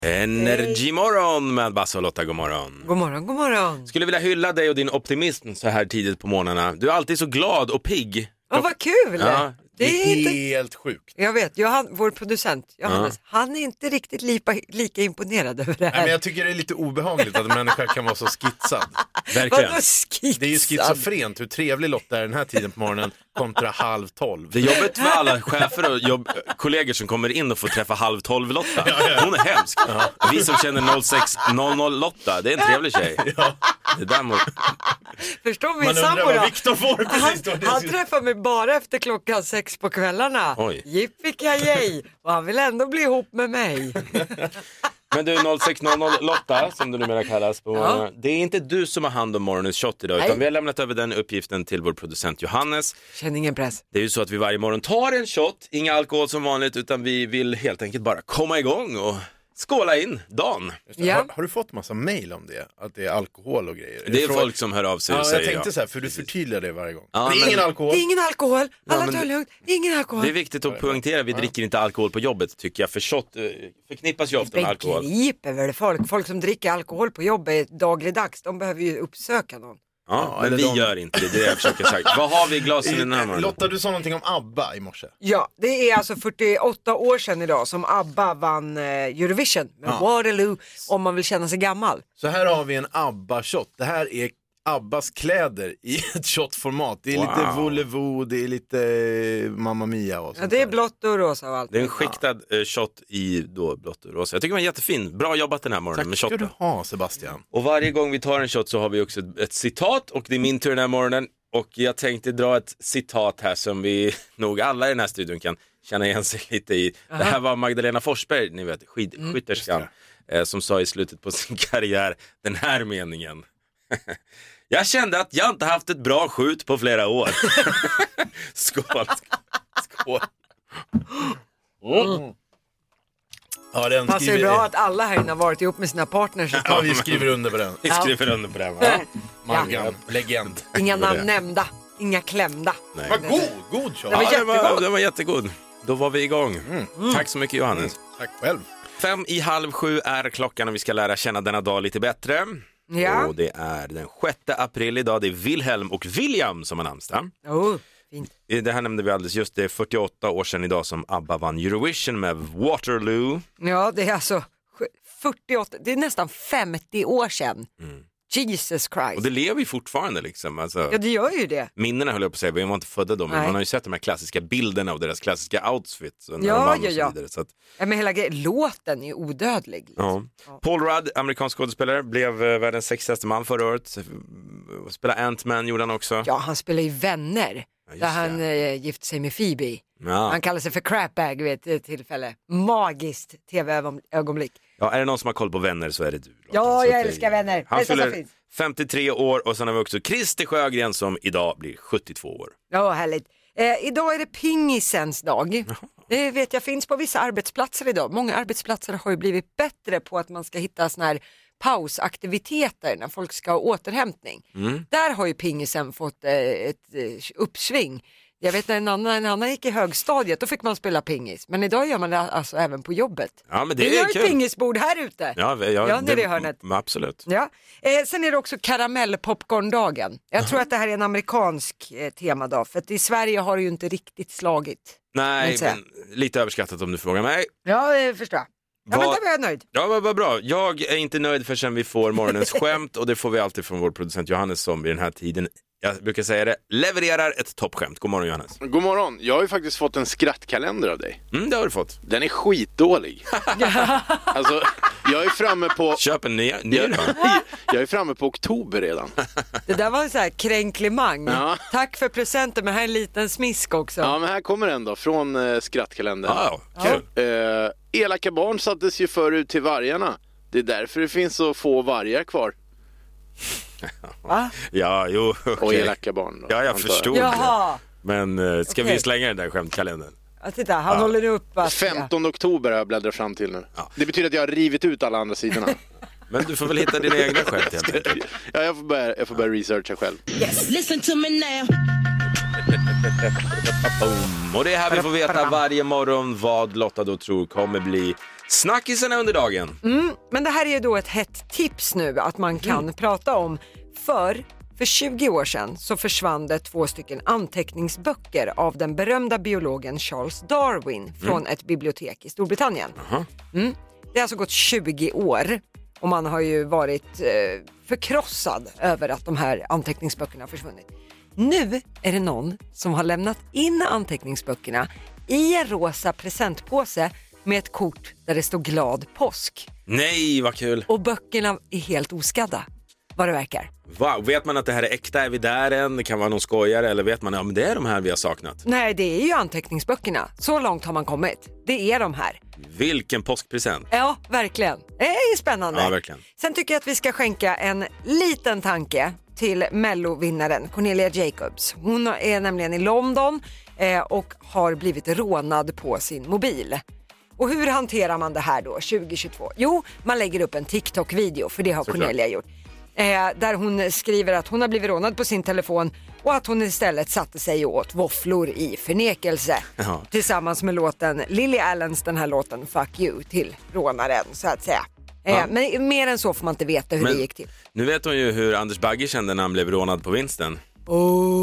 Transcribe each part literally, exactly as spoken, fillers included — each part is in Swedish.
Energimorgon med Basse och Lotta, god morgon. God morgon, god morgon. Skulle vilja hylla dig och din optimism så här tidigt på morgnarna. Du är alltid så glad och pigg. Ja, vad kul. Ja. Det är inte... helt sjukt. Jag vet, Johan, vår producent Johannes, ja. Han är inte riktigt lika, lika imponerad över det här. Nej, men jag tycker det är lite obehagligt att en människa kan vara så skitsad. Verkligen. Vadå skitsad? Det är ju schizofrent hur trevlig Lotta är den här tiden på morgonen kontra halv tolv. Det är jobbigt för alla chefer och jobb, kollegor som kommer in och får träffa halv tolv Lotta. Hon är hemsk. Ja. Vi som känner noll sex noll noll Lotta, det är en trevlig tjej. Ja. Det där må... Förstår min Man sambo undrar vad då? Victor får precis då. Han, han träffar mig bara efter klockan sex på kvällarna. Oj. Yippee-ki-yay. Och han vill ändå bli ihop med mig. Men du, noll sex noll noll Lotta, som du numera kallas på, Ja. det är inte du som har hand om morgonens shot idag, utan Nej. vi har lämnat över den uppgiften till vår producent Johannes. Känner ingen press. Det är ju så att vi varje morgon tar en shot, inga alkohol som vanligt, utan vi vill helt enkelt bara komma igång och skåla in dagen. Ja. Har, har du fått massa mejl om det? Att det är alkohol och grejer? Det är från... folk som hör av sig och Ja, säger jag tänkte ja. så här, för du förtydligar det varje gång. Ja, det är men- ingen alkohol. Det är ingen alkohol. Alla men tar det- lugnt. Ingen alkohol. Det är viktigt att poängtera, vi dricker inte alkohol på jobbet tycker jag, för shot eh, förknippas ju ofta med alkohol. Begriper väl folk. Folk som dricker alkohol på jobbet dagligdags, de behöver ju uppsöka någon. Ja, men eller vi de- gör inte det, det är det jag försöker säga. Vad har vi i glasen i den här morgonen? Lotta, du sa någonting om ABBA i morse. Ja, det är alltså fyrtioåtta år sedan idag som ABBA vann eh, Eurovision med Ja. Waterloo, om man vill känna sig gammal. Så här har vi en ABBA-shot. Det här är Abbas kläder i ett shotformat. Det är Wow. lite volevo, det är lite eh, Mamma Mia och Ja, sånt det är där. blått och rosa och allt. Det är en skiktad eh, shot i då blått och rosa. Jag tycker den var jättefin. Bra jobbat den här morgonen med Tack ska shotten. du ha, Sebastian. Och varje gång vi tar en shot så har vi också ett, ett citat, och det är min tur den här morgonen. Och jag tänkte dra ett citat här som vi nog alla i den här studion kan känna igen sig lite i. Det här var Magdalena Forsberg, ni vet, skidskytterskan, eh, som sa i slutet på sin karriär den här meningen. Jag kände att jag inte haft ett bra skjut på flera år. Skål. Skål. Mm. Ja, den Passar ju skriver... bra att alla här inne har varit ihop med sina partners. Ja, vi skriver under på den. Vi skriver under på den, va? Mangan, legend. Inga det var namn det. nämnda, inga klämda. Nej. Vad god, god shot. Det var Ja, den, var, jättegod. den var jättegod. Då var vi igång. Tack så mycket, Johannes. Tack själv. Fem i halv sju är klockan och vi ska lära känna denna dag lite bättre. Ja. Och det är den sjätte april idag. Det är Wilhelm och William som har namnsdag. Oh, fint. Det här nämnde vi alldeles just. Det är fyrtioåtta år sedan idag som ABBA vann Eurovision med Waterloo. Ja, det är alltså fyrtioåtta, det är nästan femtio år sedan. Mm. Jesus Christ. Och det lever ju fortfarande liksom. Alltså, Ja, det gör ju det. minnena höll jag på att säga, vi var inte födda då, men Nej. man har ju sett de här klassiska bilderna av deras klassiska outfits. När Ja, de vann ja, och så ja. vidare, så att, Ja, men hela grejen, låten är odödlig. Liksom. ja. Paul Rudd, amerikansk skådespelare, blev eh, världens sexigaste man förra året. Spelade Ant-Man gjorde han också. Ja, han spelar ju Vänner. just Där han det. eh, gifte sig med Phoebe. Ja. Han kallar sig för crapbag vid ett eh, tillfälle. Magiskt tv-ögonblick. Ja, är det någon som har koll på Vänner så är det du. Lotta. Ja, Så jag att det- älskar Vänner. Han Bästa som fyller finns. femtiotre år och sen har vi också Christer Sjögren som idag blir sjuttiotvå år. Ja, härligt. Eh, idag är det pingisens dag. Det vet jag finns på vissa arbetsplatser idag. Många arbetsplatser har ju blivit bättre på att man ska hitta såna här pausaktiviteter när folk ska ha återhämtning. Mm. Där har ju pingisen fått eh, ett eh, uppsving. Jag vet när en annan, en annan gick i högstadiet, då fick man spela pingis. Men idag gör man det alltså även på jobbet. Ja, men det Vi är har ett kul. pingisbord här ute. Ja, vi- ja, Ja, nere i hörnet. Absolut. Ja. Eh, sen är det också karamellpopcorndagen. Jag tror att det här är en amerikansk eh, temadag. För att i Sverige har det ju inte riktigt slagit. Nej, Inte säga. men lite överskattat om du frågar mig. Ja, det förstår jag. Ja, Vad- men där var jag nöjd. Ja, vad, vad bra. Jag är inte nöjd förrän vi får morgonens skämt, och det får vi alltid från vår producent Johannes som vid den här tiden, jag brukar säga det, levererar ett toppskämt. God morgon, Johannes. God morgon, jag har ju faktiskt fått en skrattkalender av dig. Mm, det har du fått. Den är skitdålig. Alltså, jag är framme på Köp en ny, ny jag, då. jag är framme på oktober redan. Det där var en sån här kränklimang. Ja. Tack för presenten, men här är en liten smisk också. Ja, men här kommer den då, från eh, skrattkalendern. Ja, kul. Eh, elaka barn sattes ju förr ut till vargarna. Det är därför det finns så få vargar kvar. Va? Ja, jo, okej. Och elaka barn då, Ja, jag antar förstod det. Jaha. Men uh, ska Okej. vi slänga den där skämtkalendern? Ja, titta, han håller nu upp att... femtonde oktober har jag bläddrat fram till nu. Ja. Det betyder att jag har rivit ut alla andra sidorna. Men du får väl hitta dina egna skämt helt enkelt. Ja, jag får börja, jag får börja researcha själv. Yes, listen to me now. Och det är här vi får veta varje morgon vad Lotta då tror kommer bli snackisarna under dagen. Mm, men det här är ju då ett hett tips nu att man kan mm. prata om. För för tjugo år sedan så försvann det två stycken anteckningsböcker av den berömda biologen Charles Darwin från mm. ett bibliotek i Storbritannien. Uh-huh. Mm. Det har alltså gått tjugo år och man har ju varit eh, förkrossad över att de här anteckningsböckerna har försvunnit. Nu är det någon som har lämnat in anteckningsböckerna i en rosa presentpåse med ett kort där det står glad påsk. Nej, vad kul. Och böckerna är helt oskadda, vad det verkar. Wow, vet man att det här är äkta? Är vi där än? Det kan vara någon skojare eller vet man att ja, det är de här vi har saknat? Nej, det är ju anteckningsböckerna. Så långt har man kommit. Det är de här. Vilken påskpresent. Ja, verkligen. Det är spännande. Ja, verkligen. Sen tycker jag att vi ska skänka en liten tanke till Mello-vinnaren Cornelia Jacobs. Hon är nämligen i London eh, och har blivit rånad på sin mobil. Och hur hanterar man det här då tjugo tjugotvå? Jo, man lägger upp en TikTok-video, för det har Såklart. Cornelia gjort. Eh, där hon skriver att hon har blivit rånad på sin telefon och att hon istället satte sig åt våfflor i förnekelse. Jaha. Tillsammans med låten Lily Allens, den här låten Fuck You, till rånaren så att säga. Eh, ja. Men mer än så får man inte veta hur men, det gick till. Nu vet hon ju hur Anders Bagge kände när han blev rånad på vinsten. Oh,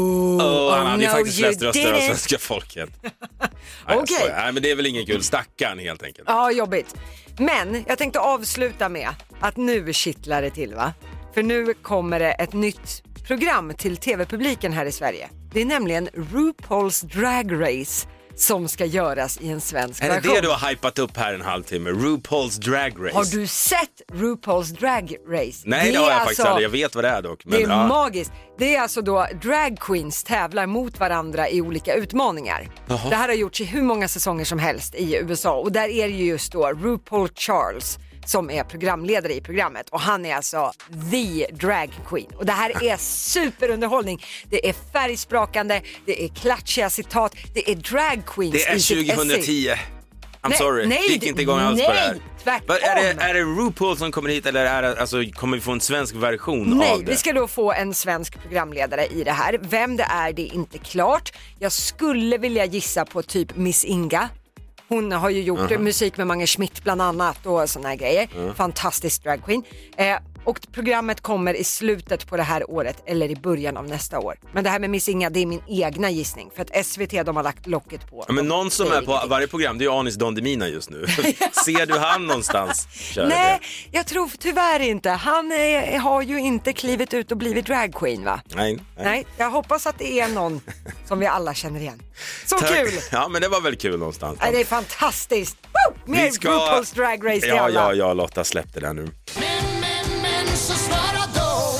oh, han hade ju no, faktiskt flest röster av svenska folket. Okej. Okay. Nej, men det är väl ingen kul, stackarn helt enkelt. Ja, jobbigt. Men jag tänkte avsluta med att nu kittlar det till, va? För nu kommer det ett nytt program till tv-publiken här i Sverige. Det är nämligen RuPaul's Drag Race som ska göras i en svensk version. Är det version. det du har hypat upp här en halvtimme? RuPaul's Drag Race. Har du sett RuPaul's Drag Race? Nej, det, det har jag alltså, faktiskt aldrig. Jag vet vad det är dock. Men, det är ja. magiskt. Det är alltså då drag queens tävlar mot varandra i olika utmaningar. Jaha. Det här har gjorts i hur många säsonger som helst i U S A. Och där är det just då RuPaul Charles som är programledare i programmet. Och han är alltså the drag queen. Och det här är superunderhållning. Det är färgsprakande, det är klatschiga citat, det är drag queens det är i sitt tjugohundratio. I'm nej, sorry, nej, det gick inte igång alls nej, på det här. Tvärtom. Är det, är det RuPaul som kommer hit eller är det, alltså, kommer vi få en svensk version nej, av det? Vi ska då få en svensk programledare i det här. Vem det är, det är inte klart. Jag skulle vilja gissa på typ Miss Inga. Hon har ju gjort uh-huh. musik med Mange Schmidt bland annat och såna här grejer. Uh-huh. Fantastisk drag queen. Eh, och programmet kommer i slutet på det här året eller i början av nästa år. Men det här med Miss Inga, det är min egna gissning. För att S V T, de har lagt locket på. Ja, men någon som är på ingenting. Varje program, det är Anis Don Demina just nu. Ser du han någonstans? Kör nej, det. Jag tror tyvärr inte. Han är, har ju inte klivit ut och blivit drag queen, va? Nej, nej. Nej, jag hoppas att det är någon som vi alla känner igen. Så tack. Kul! Ja, men det var väl kul någonstans. Nej, det är fantastiskt. Woo! Mer ska... RuPaul's Drag Race till ja, alla. Ja, ja, Lotta, släpp det där nu. Men, men, men, så svara då.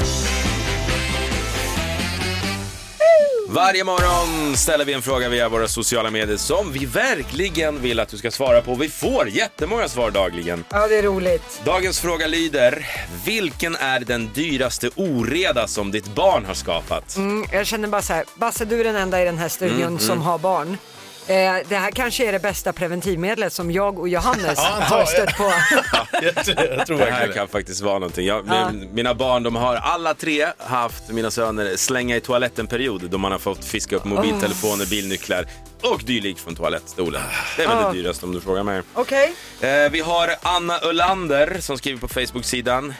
Varje morgon ställer vi en fråga via våra sociala medier som vi verkligen vill att du ska svara på. Vi får jättemånga svar dagligen. Ja, det är roligt. Dagens fråga lyder: vilken är den dyraste oreda som ditt barn har skapat? Mm, jag känner bara så här, Basse, du är den enda i den här studion mm, som mm. har barn. Eh, det här kanske är det bästa preventivmedlet som jag och Johannes ja, har stött på. jag tror, jag tror det här kan faktiskt vara någonting. Jag, ja. min, mina barn, de har alla tre haft, mina söner, slänga i toaletten-period då man har fått fiska upp mobiltelefoner, oh. bilnycklar och dylik från toalettstolen. Det är väl oh. det dyraste om du frågar mig. Okej. Okay. Eh, vi har Anna Ölander som skriver på Facebook-sidan.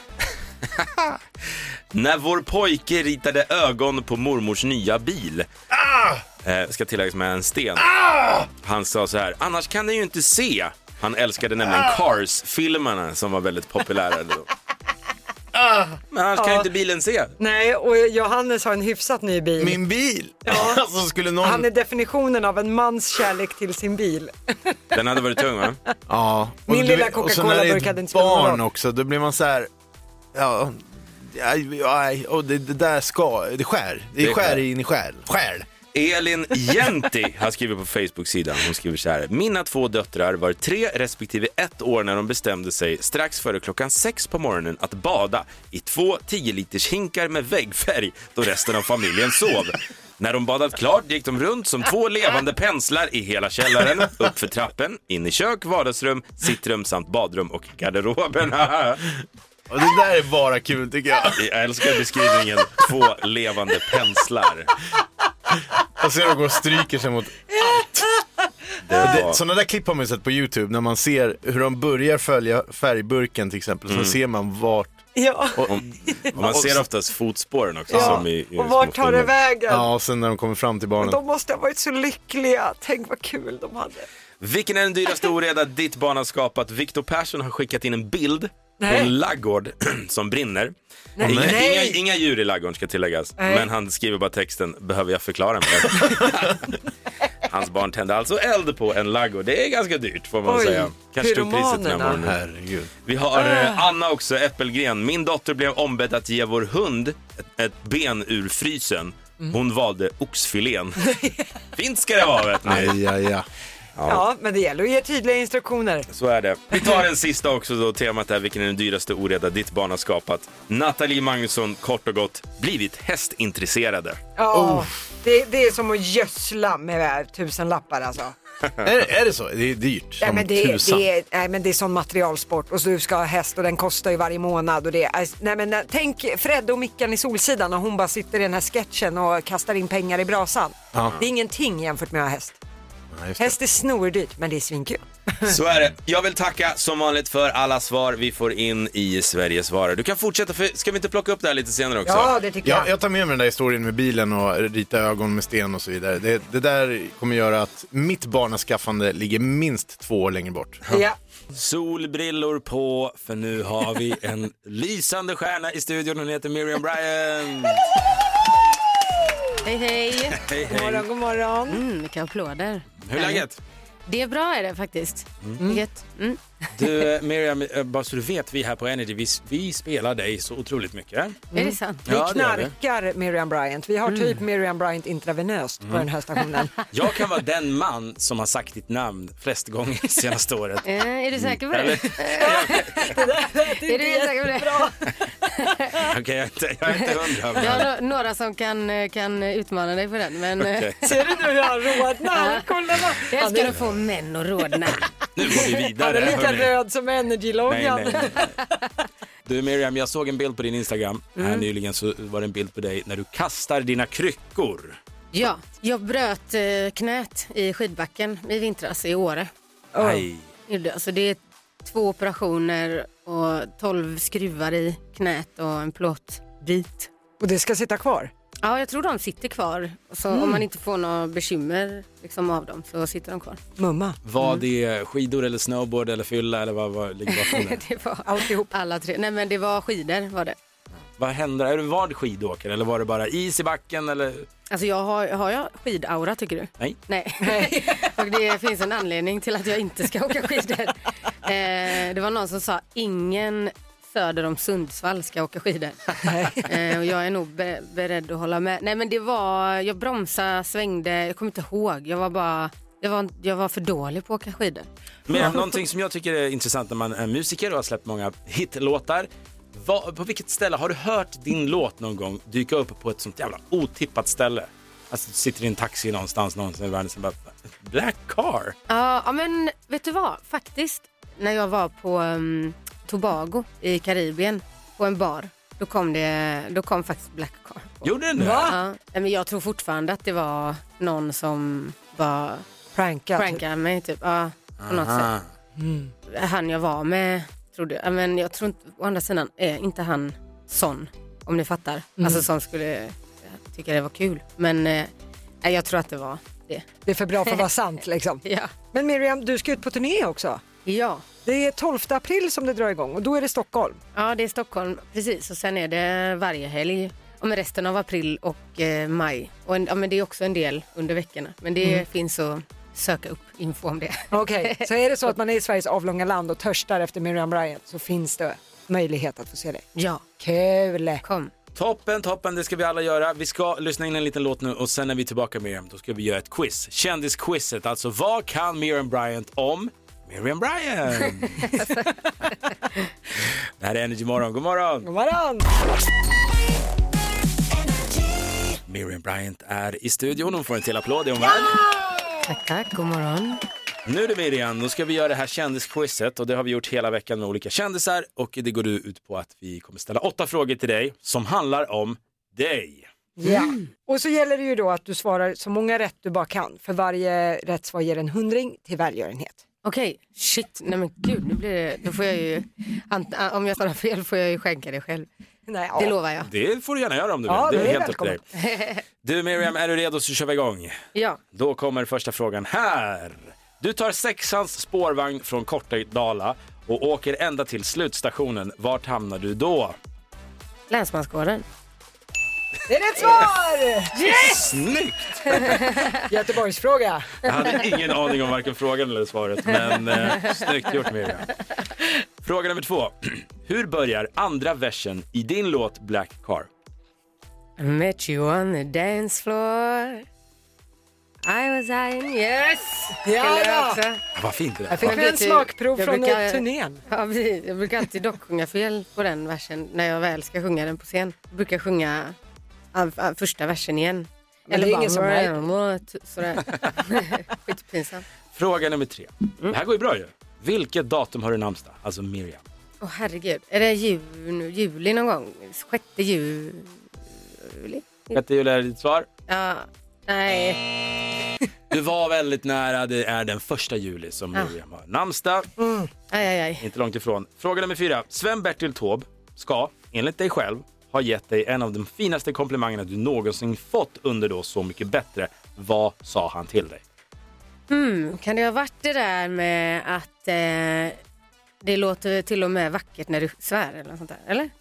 När vår pojke ritade ögon på mormors nya bil. Ah! Eh, ska tilläggas med en sten. Ah! Han sa så här: annars kan ni ju inte se. Han älskade nämligen ah! Cars-filmerna som var väldigt populära då. Ah! Men annars ah. kan ju inte bilen se. Nej, och Johannes har en hyfsat ny bil. Min bil? Ja. Alltså, skulle någon... Han är definitionen av en mans kärlek till sin bil. Den hade varit tung, va? Ja. Och min du, lilla Coca-Cola-burk hade inte spelat någon barn också, då blir man så här... Ja... Aj, aj, oh, det, det där ska, det skär, det, det skär in i själ, själ. Elin Jenti har skrivit på Facebook-sidan. Hon skriver så här: mina två döttrar var tre respektive ett år när de bestämde sig strax före klockan sex på morgonen att bada i två tio liters hinkar med väggfärg då resten av familjen sov. När de badat klart gick de runt som två levande penslar i hela källaren, upp för trappen, in i kök, vardagsrum, sittrum samt badrum och garderoben. Och det där är bara kul, tycker jag. Jag älskar beskrivningen två levande penslar. Och så går och stryker sig mot allt. Det var... Sådana där klipp har man sett på YouTube när man ser hur de börjar följa färgburken till exempel. Mm. Så ser man vart. Ja. Och, och man ser oftast fotspåren också. Ja. Som i, i och vart tar det vägen? Ja, och sen när de kommer fram till barnen. Och de måste ha varit så lyckliga. Tänk vad kul de hade. Vilken är den dyraste oreda ditt barn har skapat? Victor Persson har skickat in en bild Nej. på en laggård som brinner. Nej. Inga, Nej. inga, inga djur i laggården ska tilläggas. Nej. Men han skriver bara texten, behöver jag förklara mer? Hans barn tände alltså eld på en laggård. Det är ganska dyrt får man Oj, säga. Kanske tog priset den här morgonen. Herregud. Vi har eh, Anna också, Äppelgren. Min dotter blev ombedd att ge vår hund ett, ett ben ur frysen. Hon valde oxfilén. Fint ska det vara, vet ni. Aj, aj, aj. Ja. ja, men det gäller att ge tydliga instruktioner. Så är det. Vi tar den sista också då. Temat är vilken är den dyraste oreda ditt barn har skapat. Nathalie Magnusson, kort och gott, blivit hästintresserade. Ja, oh. det, det är som att gödsla med tusen lappar alltså. är, är det så? Det är dyrt. Nej men det, det, är, nej, men det är sån materialsport. Och så du ska ha häst och den kostar ju varje månad. Och det är, nej, men, tänk Fred och Mickan i Solsidan. Och hon bara sitter i den här sketchen och kastar in pengar i brasan. Ja. Det är ingenting jämfört med att ha häst. Ja, häst är snordyrt, men det är svinkul. Så är det. Jag vill tacka som vanligt för alla svar vi får in i Sveriges svarar. Du kan fortsätta, för ska vi inte plocka upp det här lite senare också? Ja, det tycker jag. Ja, jag tar med mig den där historien med bilen och rita ögon med sten och så vidare. Det, det där kommer göra att mitt barnaskaffande ligger minst två år längre bort. Ja. Solbrillor på, för nu har vi en lysande stjärna i studion. Hon heter Miriam Bryant. Hej, hej. Hej, hej. God morgon, god morgon. Mm, vilka applåder. Hur är läget? Det är bra är det faktiskt. Mm. Gött. Mm. Du, Miriam, bara så du vet, vi här på Energy, vi, vi spelar dig så otroligt mycket. Mm. Är det sant? Vi Ja, knarkar Miriam Bryant. Vi har Mm. typ Miriam Bryant intravenöst på den här stationen. Jag kan vara den man som har sagt ditt namn flest gånger senaste året. Eh, är du säker på det? Eller? Är du säker på det? Okej, okay, jag, är inte- jag är inte hundra. Vi Men... har no- några som kan, kan utmana dig på den. Men eh, Okay. Ser du nu hur han rodnar? Kolla vad. jag Han älskar är, att få män att rodna. Nu går vi han vidare. är lika hörni. röd som Nej, Energy-loggan. nej, nej. Du Miriam, jag såg en bild på din Instagram. Här nyligen så var det en bild på dig när du kastar dina kryckor. Ja, jag bröt eh, knät i skidbacken i vintras i Åre. Nej. Alltså det är två operationer och tolv skruvar i knät och en plåtbit. Och det ska sitta kvar. Ja, jag tror de sitter kvar. Så om man inte får några bekymmer liksom, av dem så sitter de kvar. Mumma. Var det skidor eller snowboard eller fylla eller vad, vad ligger bakom det? Det var Alltihop. alla tre. Nej, men det var skidor var det. Vad händer? Är du vad skidåkare eller var det bara is i backen eller? Alltså jag har, har jag skidaura tycker du? Nej. Nej. Och det finns en anledning till att jag inte ska åka skidor. Eh, det var någon som sa ingen söder om Sundsvall ska åka skidor. eh, och jag är nog be- beredd att hålla med. Nej men det var, jag bromsade, svängde, jag kommer inte ihåg. Jag var bara, jag var, jag var för dålig på att åka skidor. Men någonting som jag tycker är intressant när man är musiker och har släppt många hitlåtar. Vad, på vilket ställe har du hört din låt någon gång dyka upp på ett sånt jävla otippat ställe? Alltså du sitter i en taxi någonstans någonstans i världen som bara, Black Car? Ja, ja, men vet du vad? Faktiskt, när jag var på um, Tobago i Karibien på en bar, då kom det, då kom faktiskt Black Car på. Gjorde den det? Ja, men jag tror fortfarande att det var någon som var Pranka. prankade mig typ, ja, på något sätt. Mm. Han jag var med, trodde jag, men jag tror inte, å andra sidan är inte han sån, om ni fattar. Mm. Alltså som skulle tycka det var kul. Men eh, jag tror att det var det. Det är för bra för att vara sant liksom. Ja. Men Miriam, du ska ut på turné också. Ja. Det är tolfte april som det drar igång och då är det Stockholm. Ja, det är Stockholm, precis. Och sen är det varje helg. Och med resten av april och eh, maj. Och en, ja, men det är också en del under veckorna. Men det Mm. finns att söka upp info om det. Okej, okay. Så är det så att man är i Sveriges avlånga land och törstar efter Miriam Bryant så finns det möjlighet att få se det. Ja, Kul! kom. Toppen, toppen, det ska vi alla göra. Vi ska lyssna in en liten låt nu och sen när vi är tillbaka Miriam, då ska vi göra ett quiz. Kändisquizet, alltså vad kan Miriam Bryant om Miriam Bryant? Det här är Energy Morgon, god morgon! God morgon! Miriam Bryant är i studion, hon får en till applåd, är hon värd? Tack, tack, god morgon. Nu är det Miriam, då ska vi göra det här kändisquizet och det har vi gjort hela veckan med olika kändisar och det går ut på att vi kommer ställa åtta frågor till dig som handlar om dig. Ja. Och så gäller det ju då att du svarar så många rätt du bara kan. För varje rätt svar ger en hundring till välgörenhet. Okej, okay. Shit, nej men gud, nu blir det, då får jag ju, om jag svarar fel får jag ju skänka det själv. Nej, ja. Det lovar jag. Det får du gärna göra om du ja, vill. Det är, är helt upp till dig. Du Miriam, är du redo så kör vi igång? Ja. Då kommer första frågan här. Du tar sexans spårvagn från Kortedala och åker ända till slutstationen. Vart hamnar du då? Länsmansgården. Det är rätt svar! Yes! Snyggt! Göteborgsfråga. Jag hade ingen aning om varken frågan eller svaret, men eh, snyggt gjort Miriam. Fråga nummer två. Hur börjar andra versen i din låt Black Car? I met you on the dance floor. I was high, yes! Ja, ja. Vad fint det där. Jag fick Jag en vet ju- smakprov jag från brukar- turnén. Ja, precis. Jag brukar alltid dock sjunga fel på den versen när jag väl ska sjunga den på scen. Jag brukar sjunga all, all, första versen igen. Men det är ingen som märker. Sådär. Skitpinsamt. Fråga nummer tre. Det här går ju bra ju. Vilket datum har du namnsdag? Alltså Miriam. Åh oh, herregud, är det jul, juli någon gång? Sjätte juli? Sjätte juli är ditt svar. Ja, nej. Du var väldigt nära, det är den första juli som Miriam har namnsdag. Mm. Aj, aj, aj. Inte långt ifrån. Fråga nummer fyra. Sven-Bertil Taube ska, enligt dig själv, ha gett dig en av de finaste komplimangerna du någonsin fått under då Så mycket bättre. Vad sa han till dig? Mm, kan det ha varit det där med att eh, det låter till och med vackert när du svär eller något sånt där, eller?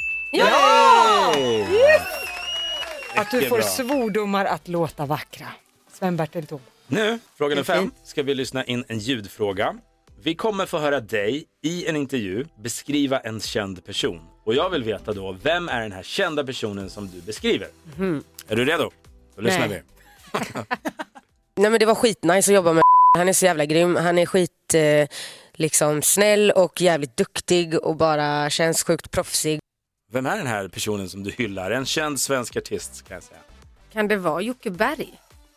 Ja! Yes! Att du Mycket får bra. svordomar att låta vackra. Sven-Bertil Taube. Nu, fråga nummer Det är fem, fint. ska vi lyssna in en ljudfråga. Vi kommer få höra dig i en intervju beskriva en känd person. Och jag vill veta då, vem är den här kända personen som du beskriver? Mm. Är du redo? Då lyssnar Nej. vi. Nej, men det var skitnice att jobba med. Han är så jävla grym. Han är skit eh, liksom snäll och jävligt duktig och bara känns sjukt proffsig. Vem är den här personen som du hyllar? En känd svensk artist kan jag säga. Kan det vara Jocke Berg?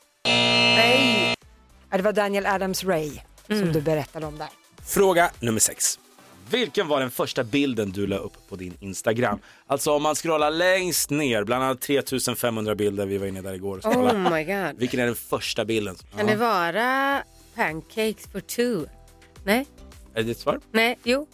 Nej. Ja, det var Daniel Adams-Ray som Mm. du berättade om där. Fråga nummer sex. Vilken var den första bilden du la upp på din Instagram? Alltså om man scrollar längst ner, bland annat tre tusen femhundra bilder, vi var inne där igår och scrollade. Oh my god. Vilken är den första bilden? Kan det vara pancakes for two? Nej? Är det ditt svar? Nej, jo.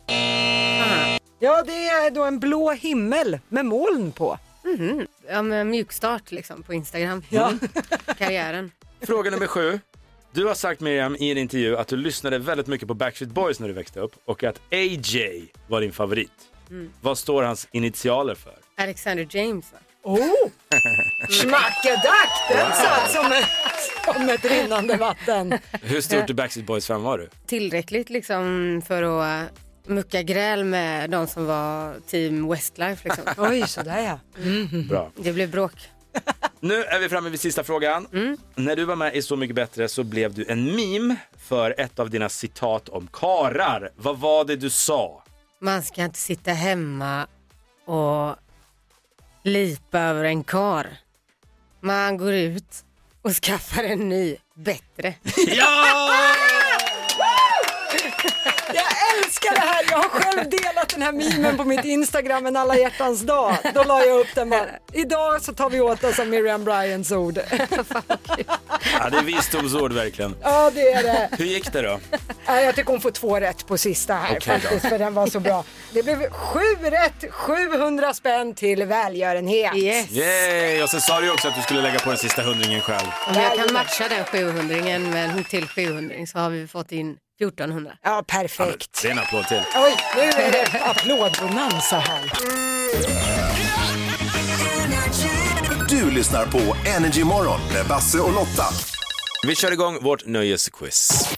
Aha. Ja, det är då en blå himmel med moln på. Mhm. Ja, men mjukstart liksom på Instagram. Ja. Karriären. Fråga nummer sju. Du har sagt Miriam i en intervju att du lyssnade väldigt mycket på Backstreet Boys när du växte upp och att A J var din favorit. Mm. Vad står hans initialer för? Alexander James, va? Oh! Schmackadack! Den satt som ett, som ett rinnande vatten. Hur stort i Backstreet Boys fan var du? Tillräckligt liksom för att mucka gräl med de som var team Westlife liksom. Oj, sådär ja. Mm. Bra. Det blev bråk. Nu är vi framme vid sista frågan. Mm. När du var med i Så mycket bättre så blev du en meme för ett av dina citat om karar. Vad var det du sa? Man ska inte sitta hemma och lipa över en kar. Man går ut och skaffar en ny, bättre. Ja! Jag älskar det här. Jag har själv delat den här memen på mitt Instagram en alla hjärtans dag. Då la jag upp den bara. Idag så tar vi åt oss av Miriam Bryans ord. Ja, det är visdomsord verkligen. Ja, det är det. Hur gick det då? Ja, jag tycker hon får två rätt på sista här Okej faktiskt, då. för den var så bra. Det blev sju rätt, sjuhundra spänn till välgörenhet. Yes. Yay! Och så sa du ju också att du skulle lägga på den sista hundringen själv. Om jag kan matcha den sjuhundringen med en till sjuhundring så har vi fått in fjortonhundra. Ja, Ja, men perfekt. det är en applåd till. Oj, nu är det applådbonanza här. Du lyssnar på Energy Morgon med Basse och Lotta. Vi kör igång vårt nöjesquiz.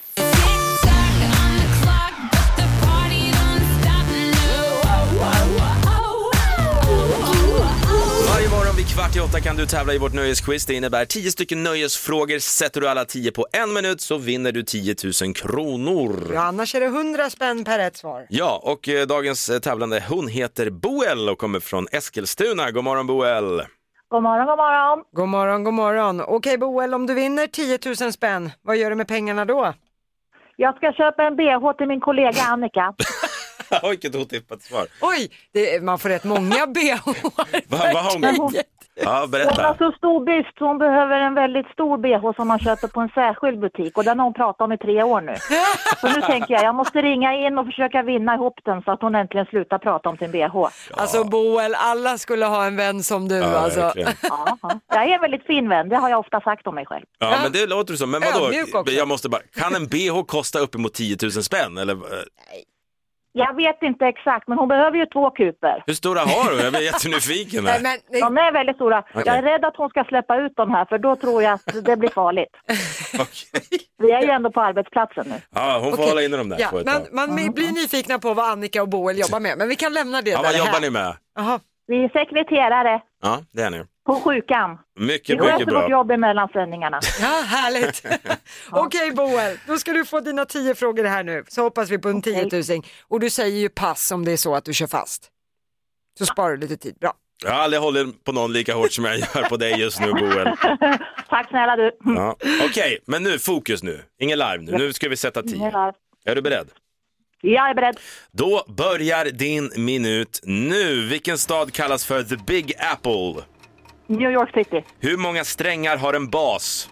Varje morgon vid kvart i åtta kan du tävla i vårt nöjesquiz. Det innebär tio stycken nöjesfrågor. Sätter du alla tio på en minut så vinner du tio tusen kronor. Ja, annars är det hundra spänn per rätt svar. Ja, och eh, dagens eh, tävlande, hon heter Boel och kommer från Eskilstuna. God morgon Boel. God morgon, god morgon. God morgon, god morgon. Okej Boel, om du vinner tio tusen spänn, vad gör du med pengarna då? Jag ska köpa en B H till min kollega Annika. Vilket otippat svar. Oj, det, man får rätt många B H. Vad vad har hon? Men hon, Ja, Hon har berätta. så stor byst så hon behöver en väldigt stor B H som man köper på en särskild butik. Och den har hon pratat om i tre år nu. Så nu tänker jag, jag måste ringa in och försöka vinna ihop den så att hon äntligen slutar prata om sin B H. Alltså Boel, alla skulle ha en vän som du. Ja, alltså. verkligen. Ja, ja. Jag är en väldigt fin vän, det har jag ofta sagt om mig själv. Ja, men det låter så. Men vadå? Ödmjuk också. Jag måste bara, kan en B H kosta uppemot tio tusen spänn? Eller, eh, Jag vet inte exakt, men hon behöver ju två kuper. hur stora har du? Jag blir jättenyfiken här. Nej, men, De är väldigt stora. Okej. Jag är rädd att hon ska släppa ut dem här, för då tror jag att det blir farligt. Okej. Vi är ju ändå på arbetsplatsen nu. Ja, hon får Okej. hålla inne dem där ja, på ett men, tag. man blir nyfikna på vad Annika och Boel jobbar med, men vi kan lämna det Ja, där. vad här. jobbar ni med? Jaha. Vi är sekreterare Ja, det är ni. på sjukan. Vi Mycket, mycket sköter vårt bra. jobb emellan sändningarna. Ja, härligt. Okej Boel, då ska du få dina tio frågor här nu. Så hoppas vi på en Okej. tiotusing. Och du säger ju pass om det är så att du kör fast. Så sparar du lite tid. Bra. Jag har aldrig hållit på någon lika hårt som jag gör på dig just nu, Boel. Tack snälla du. Ja. Okej, men nu, fokus nu. Ingen live nu. Nu ska vi sätta tio. Är du beredd? Jag är beredd. Då börjar din minut nu. Vilken stad kallas för The Big Apple? New York City. Hur många strängar har en bas?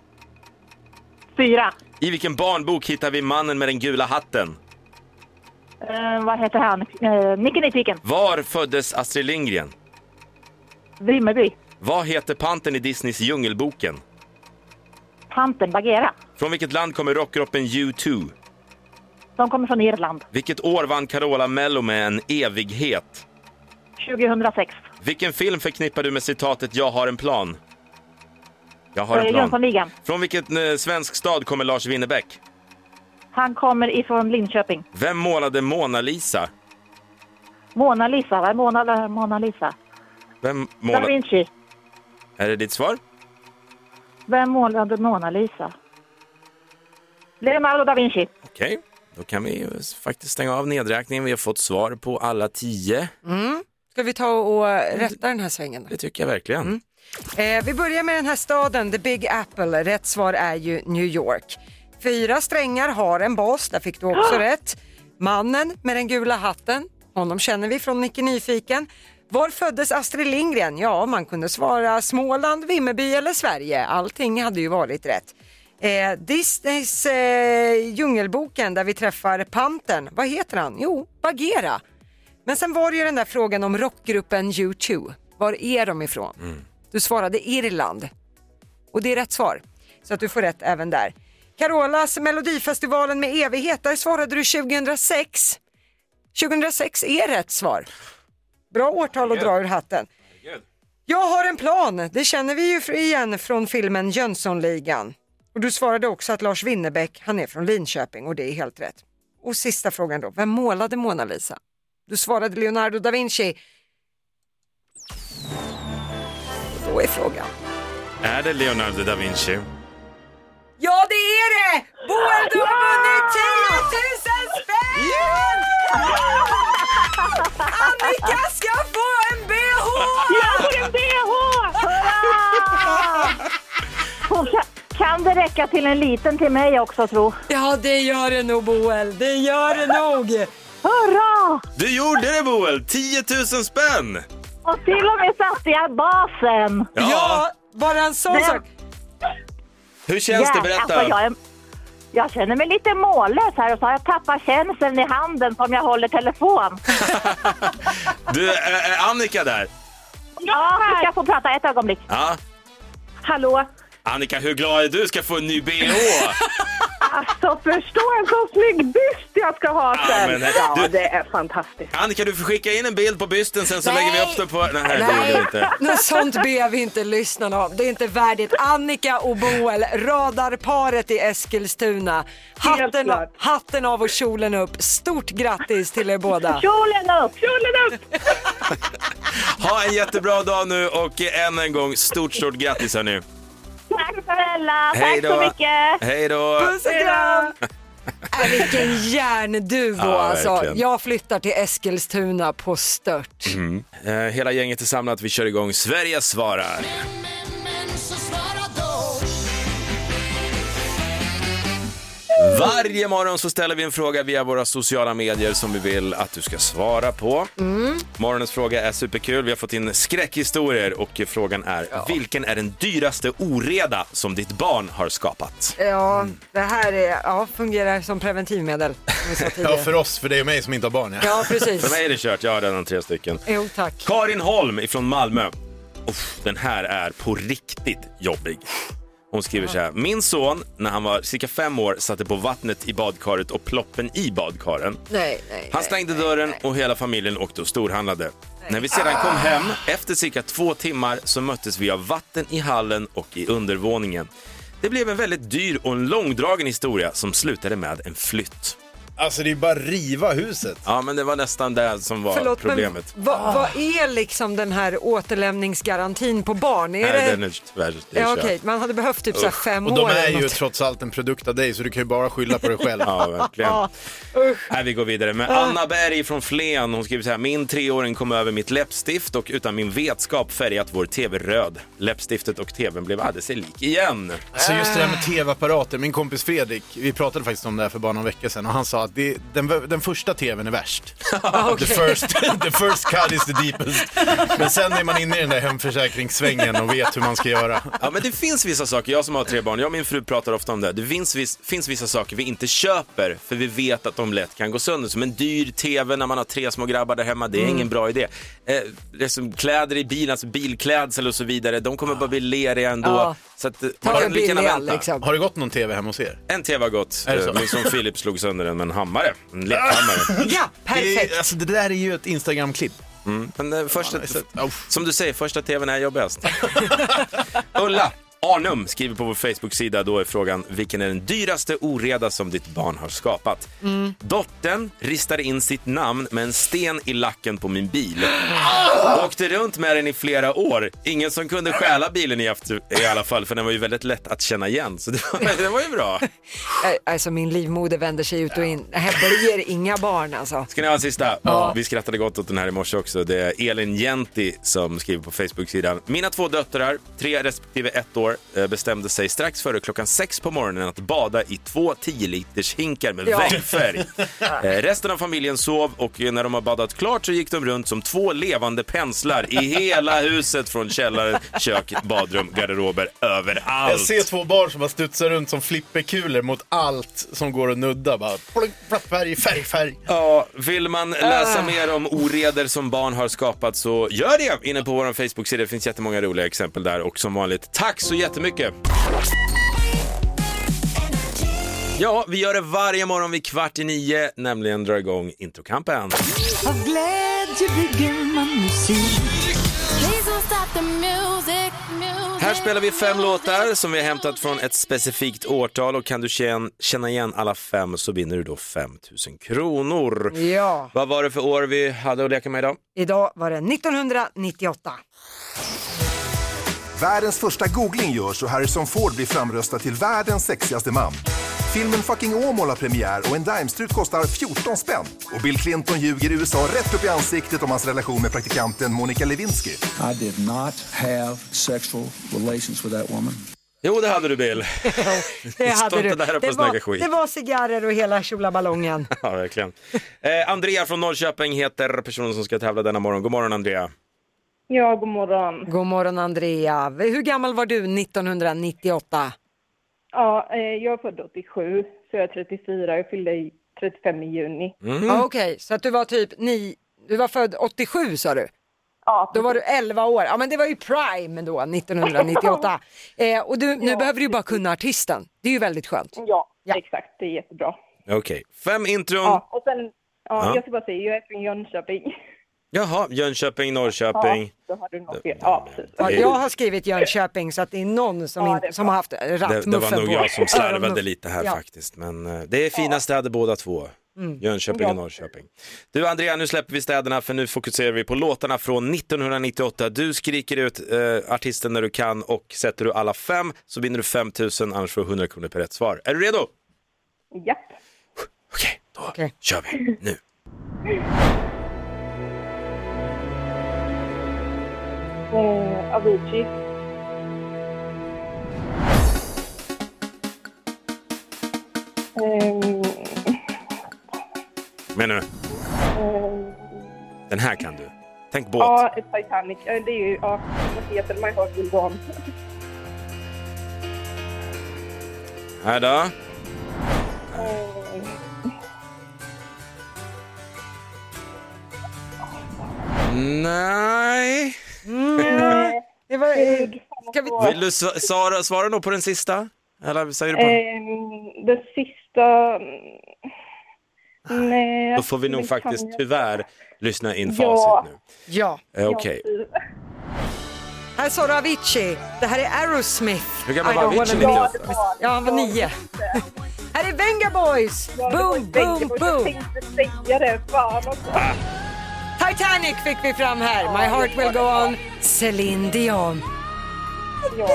Fyra. I vilken barnbok hittar vi mannen med den gula hatten? Eh, vad heter han? Eh, Nicke Nyfiken. Var föddes Astrid Lindgren? Vimmerby. Vad heter panten i Disneys Djungelboken? Panten Bagheera. Från vilket land kommer rockgruppen U två? De kommer från Irland. Vilket år vann Carola Mello med en evighet? tjugohundrasex. Vilken film förknippar du med citatet Jag har en plan? Jag har Eh, en plan. Jönssonligan. Från vilket eh, svensk stad kommer Lars Winnerbäck? Han kommer ifrån Linköping. Vem målade Mona Lisa? Mona Lisa. Vad är Mona, Mona Lisa? Vem Da målade... Vinci. Är det ditt svar? Vem målade Mona Lisa? Leonardo da Vinci. Okej, då kan vi ju faktiskt stänga av nedräkningen. Vi har fått svar på alla tio. Mm. Ska vi ta och rätta den här svängen? Det tycker jag verkligen. Mm. Eh, vi börjar med den här staden, The Big Apple. Rätt svar är ju New York. Fyra strängar har en bas, där fick du också rätt. Mannen med den gula hatten, honom känner vi från Nicke Nyfiken. Var föddes Astrid Lindgren? Ja, man kunde svara Småland, Vimmerby eller Sverige. Allting hade ju varit rätt. Eh, Disneys eh, Djungelboken där vi träffar panten. Vad heter han? Jo, Bagheera. Men sen var det ju den där frågan om rockgruppen U två. Var är de ifrån? Mm. Du svarade Irland. Och det är rätt svar. Så att du får rätt även där. Carolas Melodifestivalen med evighet, där svarade du tjugohundrasex. tjugohundrasex är rätt svar. Bra årtal att dra ur hatten. Jag har en plan. Det känner vi ju igen från filmen Jönssonligan. Och du svarade också att Lars Winnerbäck, han är från Linköping, och det är helt rätt. Och sista frågan då. Vem målade Mona Lisa? Du svarade Leonardo da Vinci. Och då är frågan. Är det Leonardo da Vinci? Ja, det är det! Boel, du har vunnit tio tusen spänn! Annika ska få en B H! Jag får en B H! Hon kan, kan det räcka till en liten till mig också, tro? Ja, det gör det nog, Boel. Det gör det nog. Hurra! Du gjorde det, Boel! tio tusen spänn! Och till och med satte jag basen. Ja. Ja, bara en sån Den- sak. Hur känns det? Ja, Berätta. alltså, jag, är, jag känner mig lite mållös här och så har jag tappat känseln i handen som jag håller telefon. Du, är, är Annika där? Ja, ska jag få prata ett ögonblick? Ja. Hallå? Annika, hur glad är du ska få en ny B H? Alltså, förstå en så snygg byst jag ska ha Ja, sen. men, Ja, du- det är fantastiskt. Annika, du får skicka in en bild på bysten, sen så Nej. lägger vi upp det på... Nej, det gjorde du inte. Något sånt ber vi inte lyssnarna om. Det är inte värdigt. Annika och Boel, radarparet i Eskilstuna. Hatten, klart. hatten av och kjolen upp. Stort grattis till er båda. Kjolen upp, kjolen upp! Ha en jättebra dag nu och än en gång stort, stort grattis här nu. Tack snälla, Hej tack så då. mycket. Hej då. Puss och kram! Äh, vilken järnduo Ja, alltså. verkligen. Jag flyttar till Eskilstuna på stört. Mm. Eh, hela gänget är samlat, vi kör igång Sverige svarar. Varje morgon så ställer vi en fråga via våra sociala medier som vi vill att du ska svara på. Mm. Morgonens fråga är superkul. Vi har fått in skräckhistorier och frågan är, ja. vilken är den dyraste oreda som ditt barn har skapat? Ja, det här är, ja, fungerar som preventivmedel. Ja, för oss, för dig och mig som inte har barn. Ja, ja precis. För mig är det kört, jag har redan tre stycken. Jo, tack. Karin Holm ifrån Malmö. Uff, den här är på riktigt jobbig. Hon skriver så här: min son, när han var cirka fem år, satte på vattnet i badkaret och ploppen i badkaren. Nej, nej, han stängde nej, dörren nej. och hela familjen åkte och storhandlade. Nej. När vi sedan kom hem, efter cirka två timmar, så möttes vi av vatten i hallen och i undervåningen. Det blev en väldigt dyr och en långdragen historia som slutade med en flytt. Alltså det är bara riva huset. Ja, men det var nästan det som var Förlåt, problemet. Men vad, vad är liksom den här återlämningsgarantin på barn? Är Nej, det... den är tyvärr, det är ja, okej. Man hade behövt typ så här fem år. Och de är eller ju något. trots allt en produkt av dig, så du kan ju bara skylla på dig själv. Ja, verkligen. Ja. Här, vi går vidare med Anna Berg från Flen. Hon skriver så här: min treåring kom över mitt läppstift och utan min vetskap färgat vår tv röd. Läppstiftet och tvn blev alldeles sig lik igen. Alltså just det där med tv-apparater, min kompis Fredrik, vi pratade faktiskt om det här för bara någon vecka sedan, och han sa att det, den, den första tvn är värst. Okay. the, first, the first cut is the deepest. Men sen är man inne i den där hemförsäkringssvängen och vet hur man ska göra. Ja, men det finns vissa saker, jag som har tre barn, jag och min fru pratar ofta om det. Det finns, vis, finns vissa saker vi inte köper för vi vet att de lätt kan gå sönder. Som en dyr tv när man har tre små grabbar där hemma, det är mm. ingen bra idé. Eh, det är som kläder i bilen, alltså bilklädsel och så vidare, de kommer bara bli leriga ändå. Ja. Så att, Ta en billiga, liksom. Har det gått någon tv hemma hos er? En tv har gått, eh, min som Filip slog sönder den med en hammare, en lekhammare. Ja, perfekt. Det, alltså, det där är ju ett Instagram-klipp. Mm. Men eh, första, ja, som du säger, första tvn är jobbigast. Ulla Arnum skriver på vår Facebook-sida, då är frågan: vilken är den dyraste oreda som ditt barn har skapat? Mm. Dottern ristade in sitt namn med en sten i lacken på min bil. Oh! Åkte runt med den i flera år. Ingen som kunde stjäla bilen i, efter, i alla fall, för den var ju väldigt lätt att känna igen. Så det var, det var ju bra. Alltså min livmoder vänder sig ut och in. Det här blir inga barn alltså. Ska ni ha en sista? Ja. Vi skrattade gott åt den här i morse också. Det är Elin Jenti som skriver på Facebook-sidan: mina två döttrar, tre respektive ett år, bestämde sig strax före klockan sex på morgonen att bada i två tio liters hinkar med ja. väggfärg. Resten av familjen sov, och när de har badat klart så gick de runt som två levande penslar i hela huset, från källare, kök, badrum, garderober, överallt. Jag ser två barn som har studsat runt som flipperkulor mot allt som går att nudda. Bara färg, färg, färg. Ja, vill man läsa mer om oreder som barn har skapat, så gör det inne på vår Facebook-sida. Det finns jättemånga roliga exempel där, och som vanligt, tack så jättemycket. Ja, vi gör det varje morgon vid kvart i nio, nämligen drar igång introkampen. Av glädje bygger man musik. Här spelar vi fem låtar som vi har hämtat från ett specifikt årtal, och kan du känna igen alla fem så vinner du då fem tusen kronor. Ja. Vad var det för år vi hade att leka med idag? Idag var det nittonhundranittioåtta. Världens första googling görs och Harrison Ford blir framröstad till världens sexigaste man. Filmen Fucking Åmål har premiär och en daimstrut kostar fjorton spänn. Och Bill Clinton ljuger U S A rätt upp i ansiktet om hans relation med praktikanten Monica Lewinsky. I did not have sexual relations with that woman. Jo, det hade du, Bill. Det hade du. Där det, var, det var cigarrer och hela tjolaballongen. Ja, verkligen. Eh, Andrea från Norrköping heter personen som ska tävla denna morgon. God morgon, Andrea. Ja, god morgon. God morgon, Andrea. Hur gammal var du nittonhundranittioåtta? Ja, jag är född åttiosju, så jag är trettiofyra. Jag fyllde i trettiofem i juni. Mm. Ja, okej, okay. Så att du var typ ni, du var född åttiosju, sa du? Ja. Då var du elva år. Ja, men det var ju prime då, nittonhundranittioåtta. eh, och du, nu ja. behöver du bara kunna artisten. Det är ju väldigt skönt. Ja, ja. Exakt. Det är jättebra. Okej, okay. Fem intron. Ja, och sen, ja, ja. jag ska bara säga, jag är från Jönköping. Jaha, Jönköping, Norrköping. Ja, då har du något fel. Ja, precis. Ja, jag har skrivit Jönköping, så att det är någon som, ja, in, som har haft rattmuffen på. Det, det var nog jag som slarvade lite här ja. faktiskt. Men uh, det är finast, ja. hade båda två. Mm. Jönköping ja. och Norrköping. Du, Andrea, nu släpper vi städerna, för nu fokuserar vi på låtarna från nittonhundranittioåtta. Du skriker ut uh, artisten när du kan, och sätter du alla fem så vinner du fem tusen, annars får du hundra kronor per rätt svar. Är du redo? Ja. Okej, då okay. kör vi nu. Eh, Avicii. Eh, Men nu, Eh, den här kan du. Tänk båt. Ja, Titanic. Eh, Det är ju, ja, vad heter My Heart Will Go On. Här då. Nej. Mm. Det var, eh, ska vi... Vill du sv- svara, svara nog på den sista? Eller säger du på? Eh, det sista... Nej. Då får vi nog det faktiskt kan jag- tyvärr lyssna in Ja. facit nu. Ja. Eh, Okej. Här sa du Avicii. Det här är Aerosmith. Hur gammal I var don't Avicii wanna när be- ni gjorde Ja, han var nio. Här är Venga Boys. Ja, det var Boom, ju Venga boom, Boys. boom. Jag tänkte säga det. Fan också. Titanic fick vi fram här. My Heart Will Go On. Celine Dion. Ja.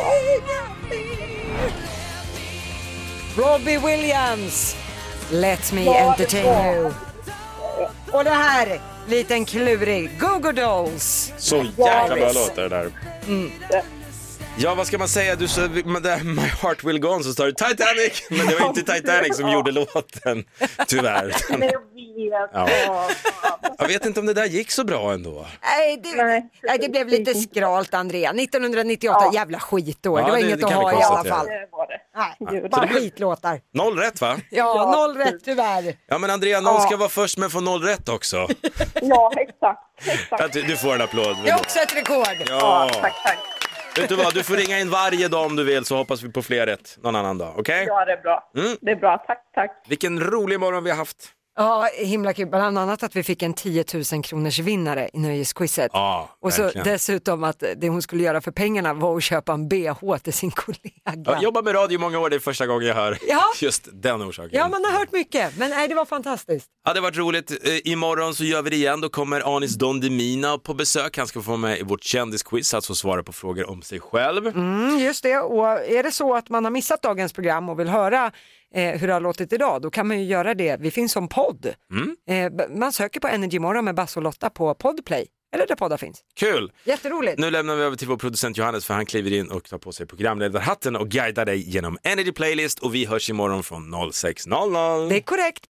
Robbie Williams. Let me Ja, entertain det var- you. Och det här, liten klurig. Go Go Dolls. Så jäkla bra visst. låt det där. Mm. Ja, vad ska man säga? Du sa, men där, My Heart Will Go On, så står det Titanic. Men det var inte Titanic som gjorde låten, tyvärr. Men jag vet. Ja. Ja. Jag vet inte om det där gick så bra ändå. Nej, det, nej, det blev lite skralt, Andrea. nittonhundranittioåtta, jävla skitår. Ja, det var det- inget det att kan vi ha i alla konstatera. fall. Det var det. Nej, Gud. bara skitlåtar. Noll rätt, va? Ja, noll rätt tyvärr. Ja, men Andrea, någon ska vara först med att få noll rätt också. Ja, exakt. exakt. Du, du får en applåd. Det är också ett rekord. Ja. Tack, tack. Vet du vad, du får ringa in varje dag om du vill, så hoppas vi på fler rätt någon annan dag, okej? Ja, det är bra. Mm. Det är bra. Tack, tack. Vilken rolig morgon vi har haft. Ja, himla kul. Bland annat att vi fick en tio tusen kronors vinnare i nöjesquizet. Ja, Och så verkligen. dessutom att det hon skulle göra för pengarna var att köpa en B H till sin kollega. Jag jobbar med radio i många år, det är första gången jag hör Ja. just den orsaken. Ja, man har hört mycket, men nej, det var fantastiskt. Ja, det har varit roligt. Eh, Imorgon så gör vi det igen. Då kommer Anis Don Demina på besök. Han ska få vara med i vårt kändisquiz, alltså svara på frågor om sig själv. Mm, just det, och är det så att man har missat dagens program och vill höra eh, hur det har låtit idag, då kan man ju göra det. Vi finns som podd. Mm. Eh, b- man söker på Energy Morgon med Bass och Lotta på Podplay, eller där poddar finns. Kul! Jätteroligt. Nu lämnar vi över till vår producent Johannes, för han kliver in och tar på sig programledarhatten och guidar dig genom Energy Playlist, och vi hörs imorgon från noll sex noll noll. Det är korrekt.